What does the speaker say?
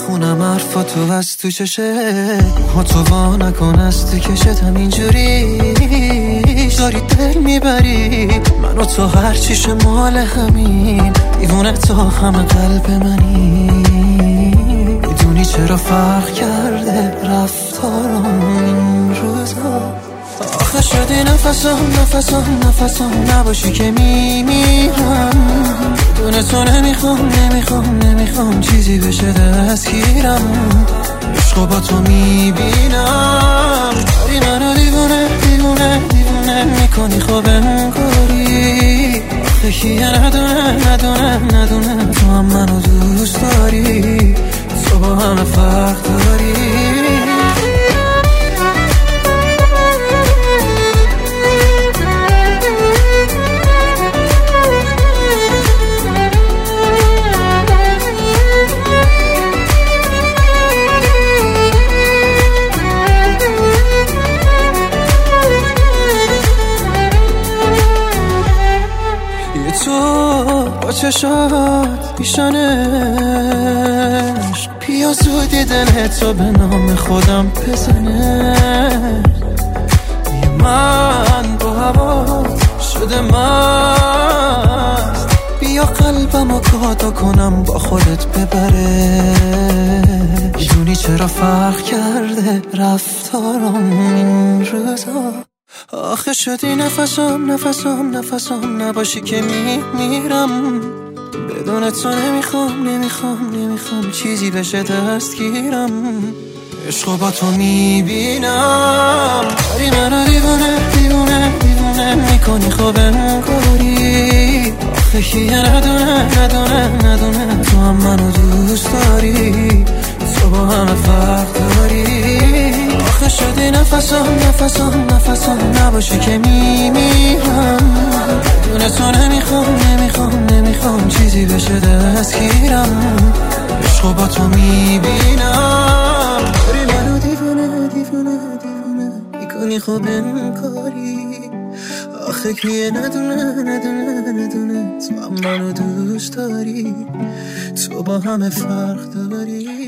میخونم حرفاتو از تو چشه تو وا نکن از تو کشتم اینجوری داری دل میبری من و تو هرچیش مال همین دیوونه تا همه قلب منی میدونی چرا فرق کرده رفتارم این روزا آخه شدی نفسم نباشی که میمیرم بدون تو نمیخوام چیزی بشه دستگیرم عشقو با تو میبینم داری منو دیوونه میکنی خوبم کاری آخه کیه ندونه تو هم منو دوست داری تو با همه فرق داری با چشات پیشانش پیازودی دلت تو به نام خودم بزنه من با هوا شده مست بیا قلبمو کادا کنم با خودت ببره میدونی چرا فرق کرده رفتارم این روزا آخه شدی نفسم نباشی که میمیرم بدون تو نمیخوام چیزی بشه دستگیرم عشقو با تو میبینم داری منو دیوونه میکنی خوبم کاری آخه کیه ندونه تو هم منو دوست داری تو با همه فرق داری آخه شدی نفسم نباشی که میمیرم بدون تو نمیخوام چیزی بشه دستگیرم عشقو با تو میبینم داری منو دیوونه میکنی خوبم کاری آخه کیه ندونه تو هم منو دوست داری تو با همه فرق داری